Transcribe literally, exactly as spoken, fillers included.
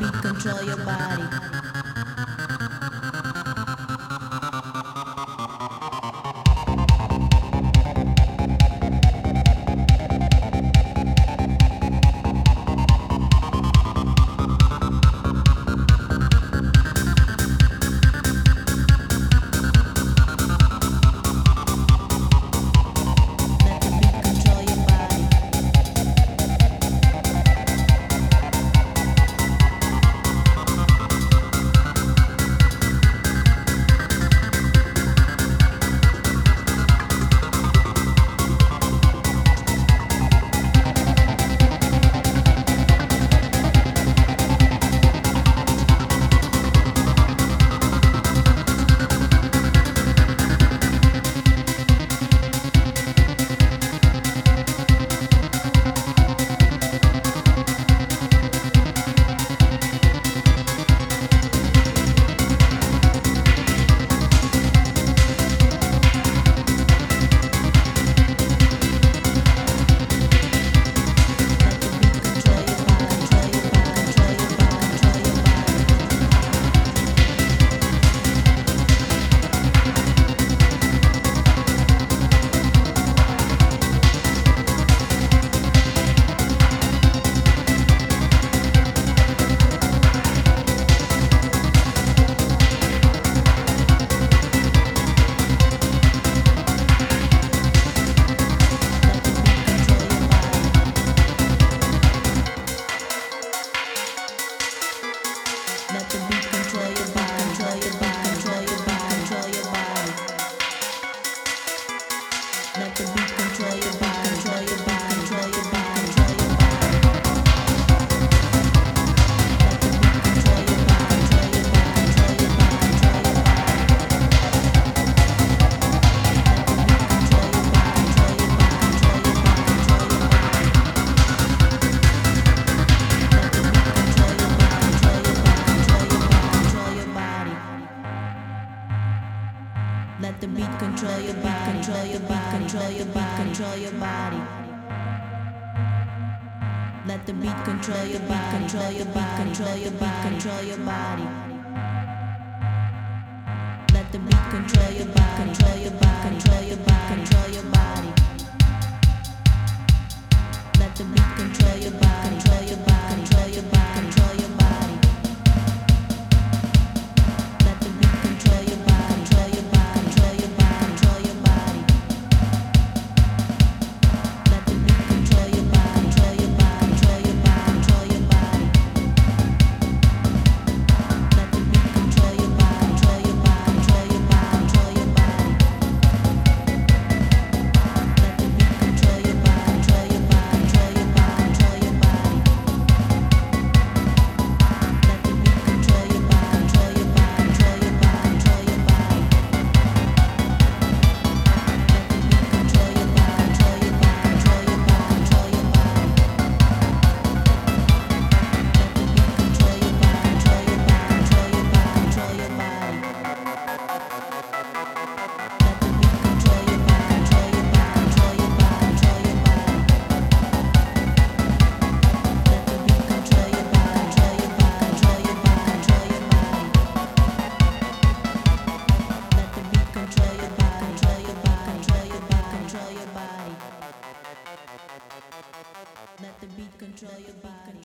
beat control your body. Let the beat control your body, control your body, control your body, control your body. Let the beat control your body, control your body, control your body, control your body. Let the beat control your body, control your body, control your body, control your body. Let the beat control your body, control your body, control your body, control your body. Let the beat control your body, control your body, control your body, control your body. Let the beat control your body, control your body, control your body, control your body. Let the beat control your body, control your body, control your body, control your body. Let the beat control your body, control your body, control your body, control your body. Let the beat control your body, control your body, control your body, control your body. Let the beat control your body, control your body, control your body, control your body. Let the beat control your body, control your body, control your body, control your body. Let the beat control your body, control your body, control your body, control your body. Let the beat control your body, control your body, control your body, control your body. Let the beat control your body, control your body, control your body, control your body. Let the beat control your body.